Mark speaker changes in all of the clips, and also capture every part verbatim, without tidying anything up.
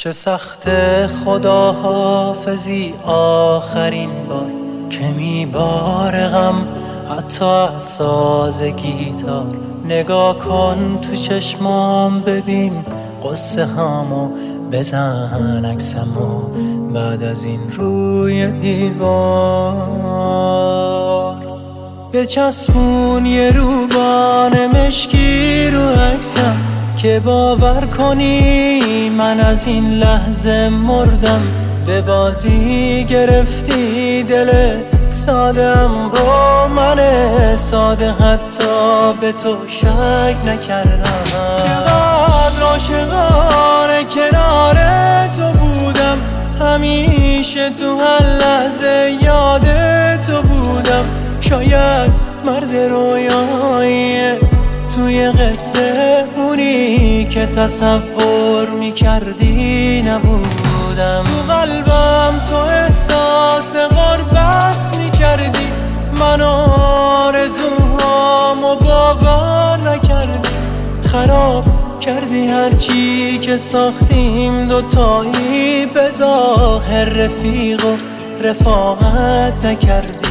Speaker 1: چه سخت خداحافظی آخرین بار که میباره غم حتی از ساز گیتار. نگاه کن تو چشمام ببین قصه هامو، بزن عکسمو بعد از این روی دیوار. بچسبون یه روبان مشکی رو عکسم که باور کنی من از این لحظه مردم. به بازی گرفتی دل سادم رو، من ساده حتی به تو شک نکردم. چقدر عاشقانه کنار تو بودم، همیشه تو هر لحظه یاد تو بودم. شاید مرد رویاییه توی قصه اونی که تصور میکردی نبودم. تو قلبم تو احساس غربت میکردی، من آرزوهامو باور نکردی. خراب کردی هرچی که ساختیم دوتایی، به ظاهر رفیق و رفاقت نکردی.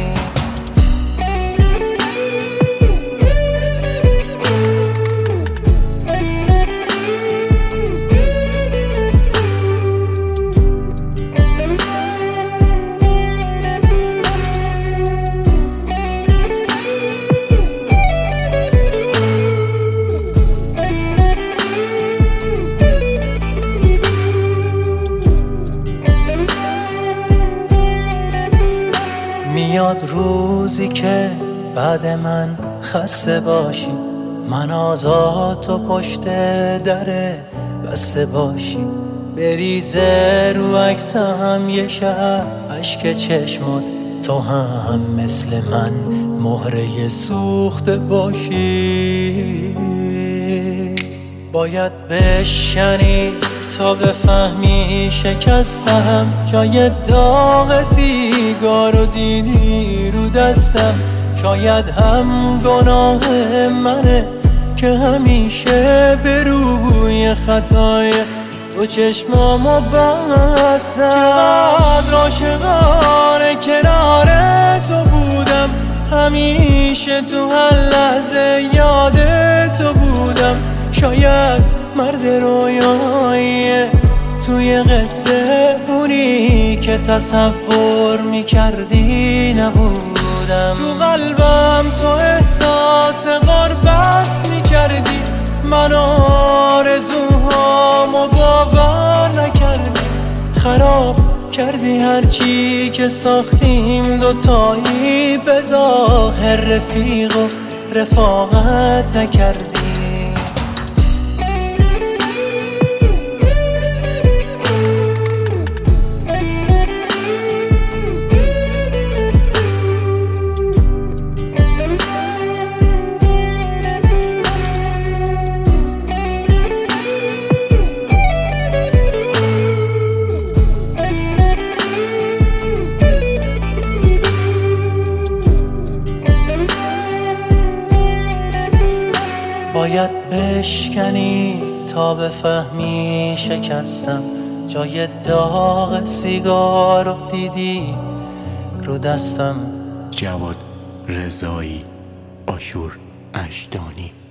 Speaker 1: میاد روزی که بعد من خسته باشی، من آزاد تو پشت در بسته باشی. بریزه رو عکسم یه شب اشک چشمات، تو هم مثل من مهره سوخته باشی. باید بشکنی تا بفهمی شکستم، جای داغ سیگار رو دیدی رو دستم. شاید هم گناه منه که همیشه به روی خطای تو چشمامو بستم. چقدر عاشقانه کنار تو بودم، همیشه تو هر لحظه یاد تو بودم. شاید مرد رویاییه توی قصه اونی که تصور میکردی نبودم. تو قلبم تو احساس غربت میکردی، من آرزوهامو باور نکردی. خراب کردی هرچی که ساختیم دوتایی، به ظاهر رفیق و رفاقت نکردی. باید بشکنی تا بفهمی شکستم، جای داغ سیگار رو دیدی رو دستم.
Speaker 2: جواد رضایی، آشور اشدانی.